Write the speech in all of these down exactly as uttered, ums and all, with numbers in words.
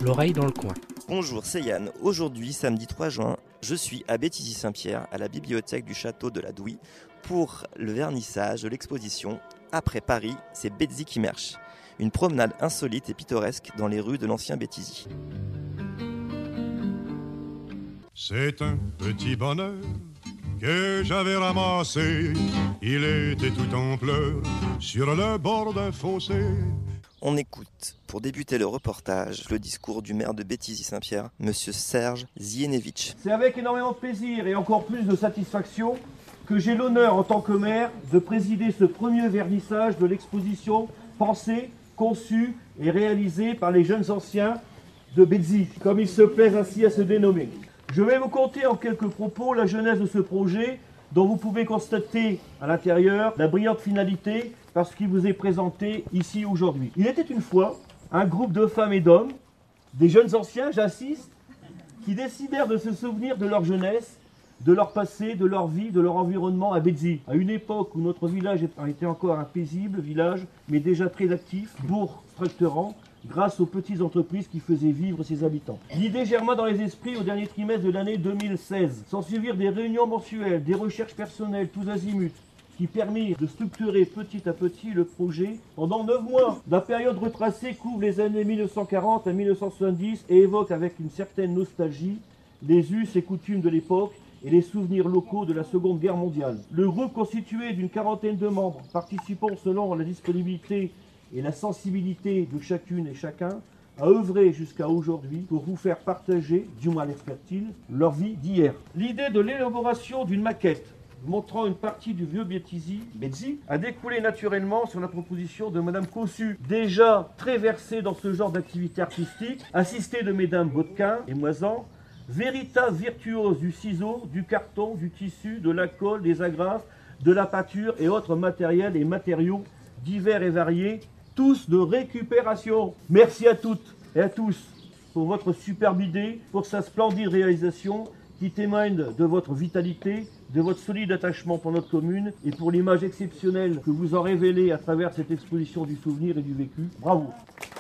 l'oreille dans le coin. Bonjour, c'est Yann. Aujourd'hui, samedi trois juin, je suis à Béthisy-Saint-Pierre, à la bibliothèque du château de la Douy, pour le vernissage de l'exposition « Après Paris, c'est Béthisy qui marche ». Une promenade insolite et pittoresque dans les rues de l'ancien Béthisy. C'est un petit bonheur que j'avais ramassé. Il était tout en pleurs sur le bord d'un fossé. On écoute, pour débuter le reportage, le discours du maire de Béthisy-Saint-Pierre, monsieur Serge Zienevich. C'est avec énormément de plaisir et encore plus de satisfaction que j'ai l'honneur en tant que maire de présider ce premier vernissage de l'exposition pensée, conçue et réalisée par les jeunes anciens de Béthisy, comme ils se plaisent ainsi à se dénommer. Je vais vous conter en quelques propos la genèse de ce projet dont vous pouvez constater à l'intérieur la brillante finalité parce qu'il vous est présenté ici aujourd'hui. Il était une fois un groupe de femmes et d'hommes, des jeunes anciens, j'insiste, qui décidèrent de se souvenir de leur jeunesse, de leur passé, de leur vie, de leur environnement à Béthisy. À une époque où notre village était encore un paisible village, mais déjà très actif, bourg structurant, grâce aux petites entreprises qui faisaient vivre ses habitants. L'idée germa dans les esprits au dernier trimestre de l'année deux mille seize. S'en suivirent des réunions mensuelles, des recherches personnelles, tous azimuts, qui permirent de structurer petit à petit le projet pendant neuf mois. La période retracée couvre les années mille neuf cent quarante à mille neuf cent soixante-dix et évoque avec une certaine nostalgie les us et coutumes de l'époque et les souvenirs locaux de la Seconde Guerre mondiale. Le groupe constitué d'une quarantaine de membres participant selon la disponibilité et la sensibilité de chacune et chacun a œuvré jusqu'à aujourd'hui pour vous faire partager, du moins l'espère-t-il, leur vie d'hier. L'idée de l'élaboration d'une maquette montrant une partie du vieux Béthisy, Béthisy a découlé naturellement sur la proposition de Madame Cossu, déjà très versée dans ce genre d'activité artistique, assistée de Mesdames Botquin et Moisan, véritable virtuose du ciseau, du carton, du tissu, de la colle, des agrafes, de la pâture et autres matériels et matériaux divers et variés, tous de récupération. Merci à toutes et à tous pour votre superbe idée, pour sa splendide réalisation qui témoigne de votre vitalité, de votre solide attachement pour notre commune et pour l'image exceptionnelle que vous en révélez à travers cette exposition du souvenir et du vécu. Bravo.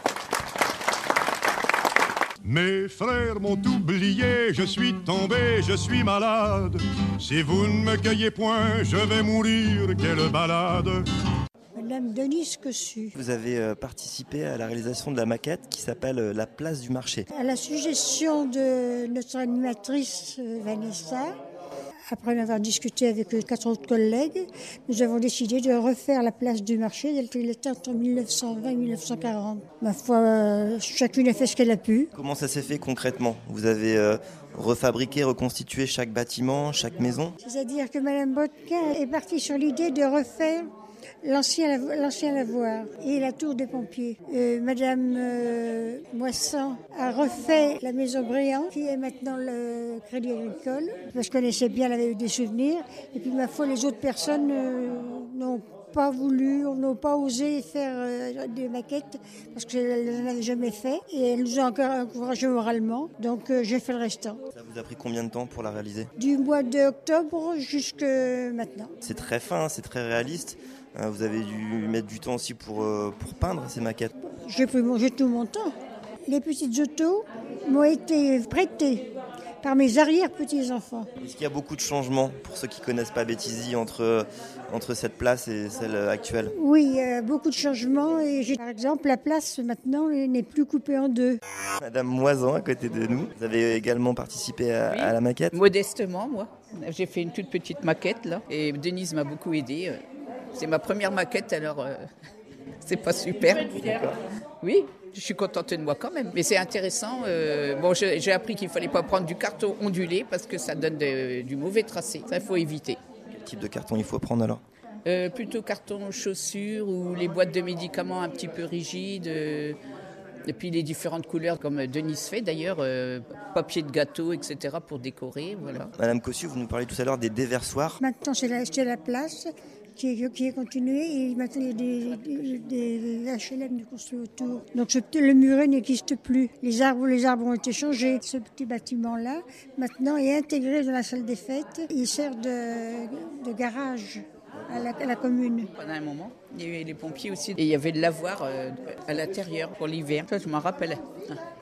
Mes frères m'ont oublié, je suis tombé, je suis malade. Si vous ne me cueillez point, je vais mourir, quelle balade. Madame Denise Cossu. Vous avez euh, participé à la réalisation de la maquette qui s'appelle euh, La place du marché. À la suggestion de notre animatrice euh, Vanessa, après en avoir discuté avec euh, quatre autres collègues, nous avons décidé de refaire la place du marché telle qu'elle était entre mille neuf cent vingt et mille neuf cent quarante. Ma foi, euh, chacune a fait ce qu'elle a pu. Comment ça s'est fait concrètement ? Vous avez euh, refabriqué, reconstitué chaque bâtiment, chaque maison ? C'est-à-dire que Madame Botquin est partie sur l'idée de refaire L'ancien, l'ancien lavoir et la tour des pompiers. Euh, Madame euh, Moissan a refait la maison Bréant, qui est maintenant le Crédit Agricole, parce qu'elle connaissait bien, elle avait eu des souvenirs. Et puis, ma foi, les autres personnes euh, n'ont pas voulu, n'ont pas osé faire euh, des maquettes, parce qu'elles n'en avaient jamais fait. Et elles nous ont encore encouragé moralement. Donc, euh, j'ai fait le restant. Ça vous a pris combien de temps pour la réaliser ? Du mois d'octobre jusqu'à maintenant. C'est très fin, c'est très réaliste. Vous avez dû mettre du temps aussi pour, euh, pour peindre ces maquettes. J'ai pris mon, j'ai tout mon temps. Les petites autos m'ont été prêtées par mes arrière-petits-enfants. Est-ce qu'il y a beaucoup de changements pour ceux qui ne connaissent pas Béthisy entre, entre cette place et celle actuelle ? Oui, il y a beaucoup de changements. Et j'ai, par exemple, la place maintenant n'est plus coupée en deux. Madame Moisan à côté de nous, vous avez également participé à, oui, à la maquette ? Modestement, moi. J'ai fait une toute petite maquette là, et Denise m'a beaucoup aidée. C'est ma première maquette, alors euh, c'est pas super. Oui, je suis contente de moi quand même. Mais c'est intéressant. Euh, bon, j'ai, j'ai appris qu'il fallait pas prendre du carton ondulé parce que ça donne de, du mauvais tracé. Ça, il faut éviter. Quel type de carton il faut prendre alors ? euh, Plutôt carton chaussures ou les boîtes de médicaments un petit peu rigides. Euh, et puis les différentes couleurs, comme Denise fait d'ailleurs, euh, papier de gâteau, et cetera pour décorer. Voilà. Madame Cossu, vous nous parlez tout à l'heure des déversoirs. Maintenant, c'est la, c'est la place. Qui est, qui est continué et maintenant il y a des, des, des H L M de construits autour. Donc ce, le muret n'existe plus. Les arbres, les arbres ont été changés. Ce petit bâtiment-là, maintenant, est intégré dans la salle des fêtes. Il sert de, de garage à la, à la commune. Pendant un moment, il y avait les pompiers aussi. Et il y avait le lavoir euh, à l'intérieur pour l'hiver. Ça, je m'en rappelle.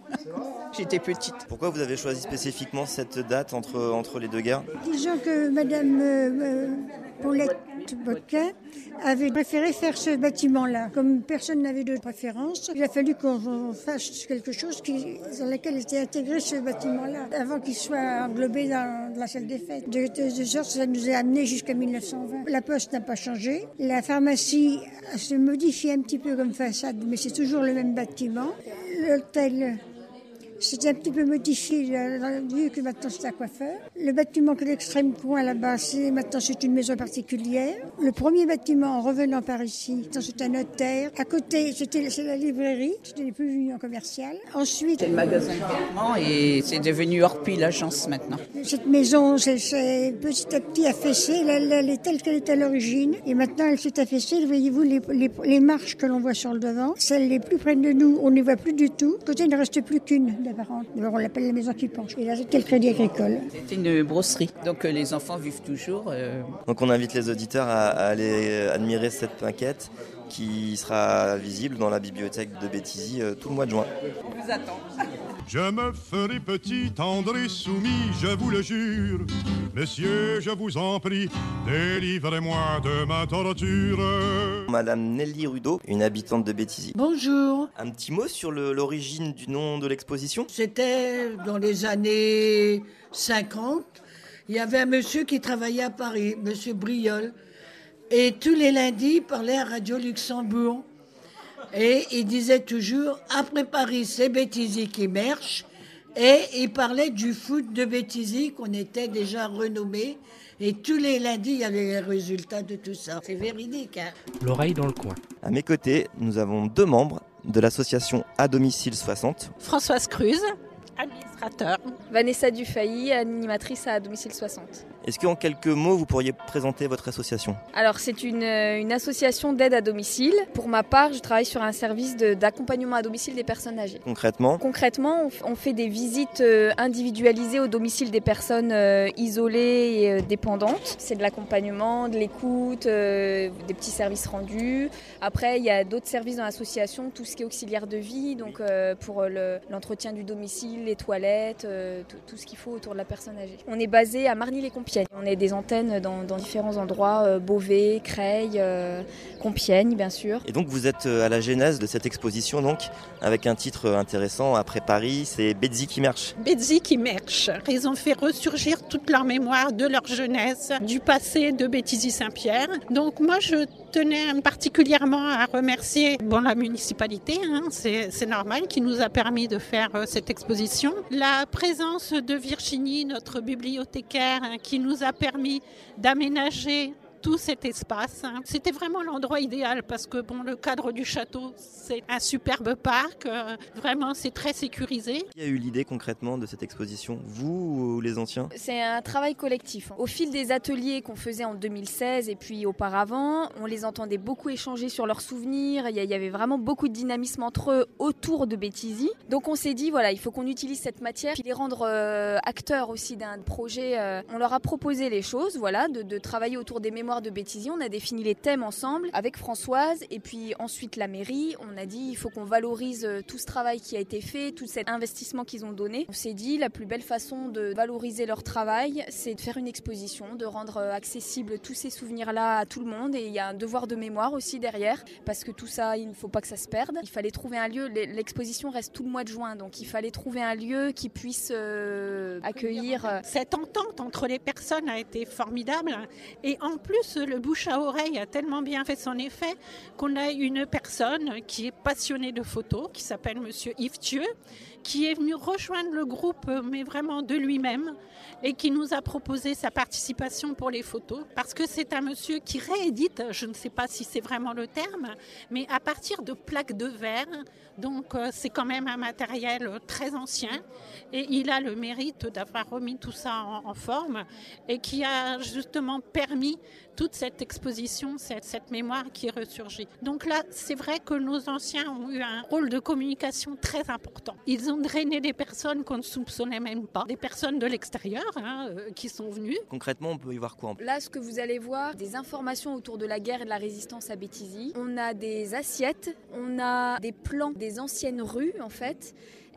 J'étais petite. Pourquoi vous avez choisi spécifiquement cette date entre, entre les deux guerres ? Disons que Madame euh, Paulette Botquin avait préféré faire ce bâtiment-là. Comme personne n'avait de préférence, il a fallu qu'on fasse quelque chose qui, dans lequel était intégré ce bâtiment-là, avant qu'il soit englobé dans la salle des fêtes. De, de, de sorte, ça nous a amené jusqu'à mille neuf cent vingt. La poste n'a pas changé. La pharmacie se modifie un petit peu comme façade, mais c'est toujours le même bâtiment. L'hôtel s'est un petit peu modifié, vu que maintenant c'est un coiffeur. Le bâtiment que l'extrême coin là-bas, c'est, maintenant c'est une maison particulière. Le premier bâtiment, en revenant par ici, maintenant c'est un notaire. À côté, c'était c'est la librairie, c'était les plus unions commerciales. Ensuite, C'est le magasin de vêtements et c'est devenu Orpi, l'agence maintenant. cette maison, c'est, c'est petit à petit affaissée. Elle, elle est telle qu'elle était à l'origine. Et maintenant, elle s'est affaissée. Voyez-vous, les, les, les marches que l'on voit sur le devant, celles les plus près de nous, on ne les voit plus du tout. Côté, il ne reste plus qu'une. Alors on l'appelle la maison qui penche. Et là, c'était le Crédit Agricole. C'était une brosserie, donc euh, les enfants vivent toujours. Euh... Donc on invite les auditeurs à, à aller admirer cette maquette qui sera visible dans la bibliothèque de Béthisy euh, tout le mois de juin. On vous attend. Je me ferai petit, tendre et soumis, je vous le jure. Messieurs, je vous en prie, délivrez-moi de ma torture. Madame Nelly Rudeau, une habitante de Béthisy. Bonjour. Un petit mot sur le, l'origine du nom de l'exposition ? C'était dans les années cinquante. Il y avait un monsieur qui travaillait à Paris, monsieur Briol. Et tous les lundis, il parlait à Radio Luxembourg. Et il disait toujours, après Paris, c'est Béthisy qui marche. Et il parlait du foot de Béthisy, qu'on était déjà renommé. Et tous les lundis, il y avait les résultats de tout ça. C'est véridique, hein. L'oreille dans le coin. À mes côtés, nous avons deux membres de l'association À Domicile soixante. Françoise Cruz, administrateur. Vanessa Dufay, animatrice à Domicile soixante. Est-ce qu'en quelques mots, vous pourriez présenter votre association ? Alors, c'est une, une association d'aide à domicile. Pour ma part, je travaille sur un service de, d'accompagnement à domicile des personnes âgées. Concrètement ? Concrètement, on, on fait des visites euh, individualisées au domicile des personnes euh, isolées et euh, dépendantes. C'est de l'accompagnement, de l'écoute, euh, des petits services rendus. Après, il y a d'autres services dans l'association, tout ce qui est auxiliaire de vie, donc euh, pour le, l'entretien du domicile, les toilettes, euh, tout, tout ce qu'il faut autour de la personne âgée. On est basé à Marny-les-Compiègnes. On a des antennes dans, dans différents endroits, euh, Beauvais, Creil, euh, Compiègne, bien sûr. Et donc vous êtes à la genèse de cette exposition, donc, avec un titre intéressant, après Paris, c'est Béthisy qui marche. Béthisy qui marche. Ils ont fait ressurgir toute leur mémoire de leur jeunesse, du passé de Béthisy-Saint-Pierre. Donc moi, je tenais particulièrement à remercier bon, la municipalité, hein, c'est, c'est normal, qui nous a permis de faire euh, cette exposition. La présence de Virginie, notre bibliothécaire, hein, qui nous a permis d'aménager tout cet espace. C'était vraiment l'endroit idéal parce que bon, le cadre du château, c'est un superbe parc. Euh, vraiment, c'est très sécurisé. Qui a eu l'idée concrètement de cette exposition ? Vous ou les anciens ? C'est un travail collectif. Au fil des ateliers qu'on faisait en deux mille seize et puis auparavant, on les entendait beaucoup échanger sur leurs souvenirs. Il y avait vraiment beaucoup de dynamisme entre eux autour de Béthisy. Donc on s'est dit, voilà, il faut qu'on utilise cette matière puis les rendre euh, acteurs aussi d'un projet. Euh, on leur a proposé les choses, voilà, de, de travailler autour des mémoires de Béthisy. On a défini les thèmes ensemble avec Françoise et puis ensuite la mairie. On a dit il faut qu'on valorise tout ce travail qui a été fait, tout cet investissement qu'ils ont donné. On s'est dit la plus belle façon de valoriser leur travail, c'est de faire une exposition, de rendre accessible tous ces souvenirs-là à tout le monde. Et il y a un devoir de mémoire aussi derrière parce que tout ça, il ne faut pas que ça se perde. Il fallait trouver un lieu. L'exposition reste tout le mois de juin, donc il fallait trouver un lieu qui puisse euh, accueillir. Cette entente entre les personnes a été formidable et en plus le bouche à oreille a tellement bien fait son effet qu'on a une personne qui est passionnée de photos, qui s'appelle Monsieur Yves Thieu, qui est venu rejoindre le groupe, mais vraiment de lui-même, et qui nous a proposé sa participation pour les photos, parce que c'est un monsieur qui réédite, je ne sais pas si c'est vraiment le terme, mais à partir de plaques de verre, donc euh, c'est quand même un matériel très ancien, et il a le mérite d'avoir remis tout ça en, en forme, et qui a justement permis toute cette exposition, cette, cette mémoire qui est ressurgie. Donc là, c'est vrai que nos anciens ont eu un rôle de communication très important. Ils ont drainé des personnes qu'on ne soupçonnait même pas, des personnes de l'extérieur hein, euh, qui sont venues. Concrètement, on peut y voir quoi ? Là, ce que vous allez voir, des informations autour de la guerre et de la résistance à Béthisy. On a des assiettes, on a des plans des anciennes rues en fait,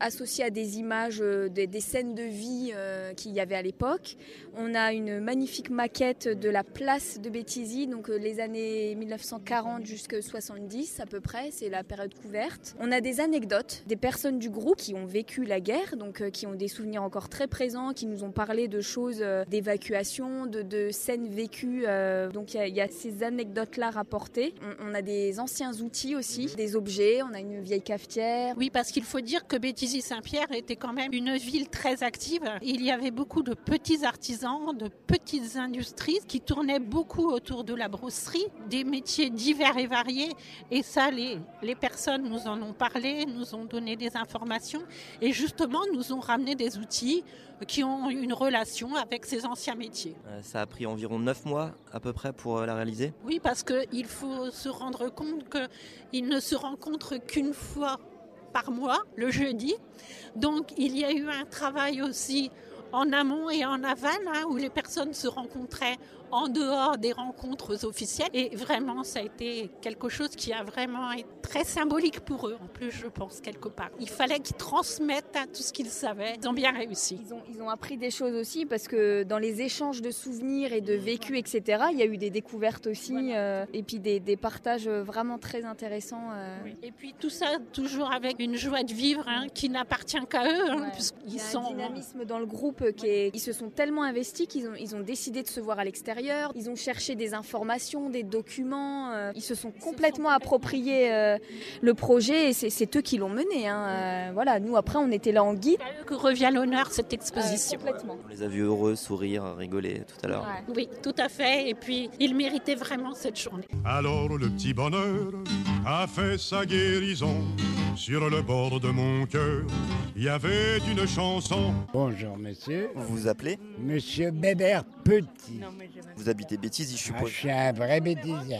associées à des images, euh, des, des scènes de vie euh, qu'il y avait à l'époque. On a une magnifique maquette de la place de Béthisy, donc euh, les années mille neuf cent quarante jusqu'à soixante-dix à peu près, c'est la période couverte. On a des anecdotes, des personnes du groupe qui ont vécu la guerre, donc euh, qui ont des souvenirs encore très présents, qui nous ont parlé de choses, euh, d'évacuation, de, de scènes vécues. Euh, donc il y, y a ces anecdotes-là rapportées. On, on a des anciens outils aussi, des objets, on a une vieille cafetière. Oui, parce qu'il faut dire que Béthisy-Saint-Pierre était quand même une ville très active. Il y avait beaucoup de petits artisans, de petites industries qui tournaient beaucoup autour de la brosserie, des métiers divers et variés. Et ça, les, les personnes nous en ont parlé, nous ont donné des informations et justement nous ont ramené des outils qui ont une relation avec ces anciens métiers. Ça a pris environ neuf mois à peu près pour la réaliser. Oui, parce qu'il faut se rendre compte qu'ils ne se rencontrent qu'une fois par mois, le jeudi. Donc il y a eu un travail aussi en amont et en aval, hein, où les personnes se rencontraient en dehors des rencontres officielles. Et vraiment, ça a été quelque chose qui a vraiment été très symbolique pour eux, en plus, je pense, quelque part. Il fallait qu'ils transmettent hein, tout ce qu'ils savaient. Ils ont bien réussi. Ils ont, ils ont appris des choses aussi, parce que dans les échanges de souvenirs et de vécus, et cetera, il y a eu des découvertes aussi, euh, et puis des, des partages vraiment très intéressants. Euh. Oui. Et puis tout ça, toujours avec une joie de vivre hein, qui n'appartient qu'à eux. Hein, ouais. puisqu'ils il y a sont... un dynamisme dans le groupe. Qui est... Ils se sont tellement investis qu'ils ont, ils ont décidé de se voir à l'extérieur. Ils ont cherché des informations, des documents. Euh, ils se sont complètement appropriés euh, le projet et c'est, c'est eux qui l'ont mené. Hein. Euh, voilà, nous après on était là en guide. C'est à eux que revient l'honneur cette exposition. Euh, complètement. On les a vus heureux, sourire, rigoler tout à l'heure. Ouais. Oui, tout à fait. Et puis ils méritaient vraiment cette journée. Alors le petit bonheur a fait sa guérison. Sur le bord de mon cœur, il y avait une chanson. Bonjour monsieur. Vous vous appelez Monsieur Bébert Petit. Vous habitez Béthisy, je Ah, suppose. je suis un vrai bêtisier.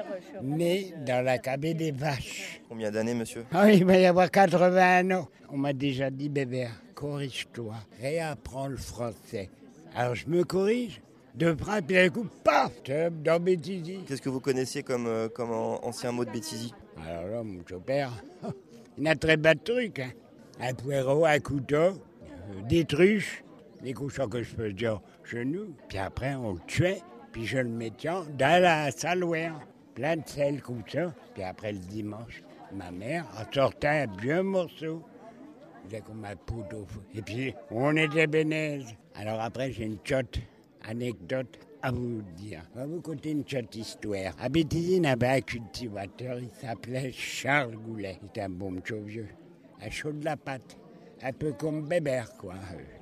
Né dans la cabine des vaches. Combien d'années, monsieur? Ah, il va y avoir quatre-vingts ans. On m'a déjà dit, Bébert, corrige-toi, réapprends le français. Alors je me corrige. De près, puis d'un coup, paf, dans Béthisy. Qu'est-ce que vous connaissiez comme, euh, comme ancien mot de Béthisy? Alors là, mon père, il a très bas de trucs. Hein. Un poireau, un couteau, euh, des truches, des cochons que je peux dire chez nous. Puis après, on le tuait, puis je le mettais dans la salouère, plein de sel comme ça. Puis après, le dimanche, ma mère a sorti un vieux morceau. J'ai comme un poteau. Et puis, on était bénèzes. Alors après, j'ai une tchotte anecdote à vous dire. Je vais vous conter une petite histoire. À Béthisy, il y avait un cultivateur, il s'appelait Charles Goulet. Il était un bon petit vieux, un chaud de la patte, un peu comme Bébert, quoi.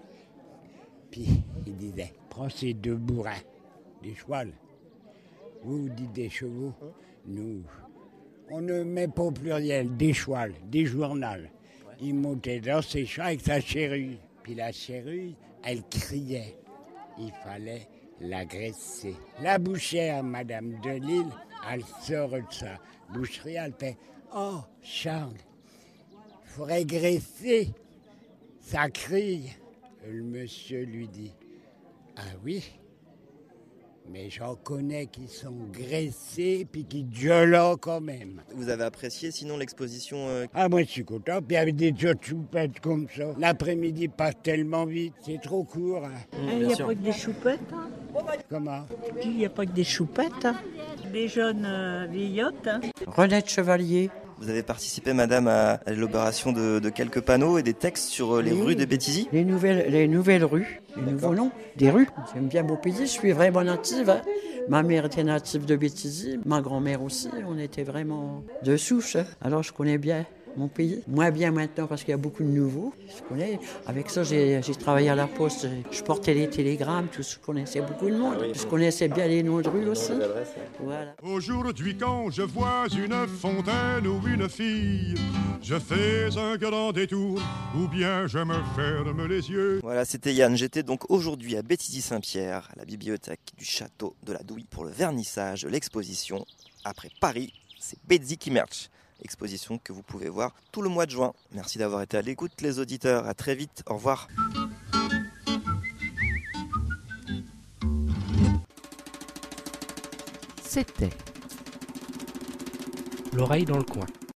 Puis, il disait, prends ces deux bourrins, des chevals. Vous, vous dites des chevaux, nous, on ne met pas au pluriel, des chevals, des journals. Il montait dans ses champs avec sa chérue. Puis la chérue, elle criait. Il fallait l'agresser. La bouchère, Madame Delille, elle sort de sa boucherie, elle fait « Oh, Charles, il faudrait graisser. » Ça crie. Le monsieur lui dit « Ah oui, mais j'en connais qui sont graissés puis qui gueulent quand même. » Vous avez apprécié sinon l'exposition euh... Ah, moi je suis content. Puis il y avait des petites choupettes comme ça. L'après-midi passe tellement vite, c'est trop court. Hein. Il n'y a pas que des choupettes. Hein. Comment? Il n'y a pas que des choupettes. Hein. Des jeunes euh, vieillottes. Hein. Renette Chevalier. Vous avez participé, madame, à, à l'élaboration de, de quelques panneaux et des textes sur les oui, rues de Béthisy. Les nouvelles, les nouvelles rues, les nouveaux noms des rues. J'aime bien Beaupaysy, je suis vraiment native. Hein. Ma mère était native de Béthisy, ma grand-mère aussi. On était vraiment de souche. Hein. Alors je connais bien mon pays. Moins bien maintenant parce qu'il y a beaucoup de nouveaux. Je connais. Avec ça, j'ai, j'ai travaillé à la poste. Je portais les télégrammes. Tout, je connaissais beaucoup de monde. Ah oui. Je connaissais bien les noms de rues aussi. Voilà. Aujourd'hui, quand je vois une fontaine ou une fille, je fais un grand détour ou bien je me ferme les yeux. Voilà, c'était Yann. J'étais donc aujourd'hui à Béthisy-Saint-Pierre, à la bibliothèque du château de la Douy, pour le vernissage de l'exposition Après Paris, c'est Béthisy qui marche. Exposition que vous pouvez voir tout le mois de juin. Merci d'avoir été à l'écoute, les auditeurs. À très vite. Au revoir. C'était L'oreille dans le coin.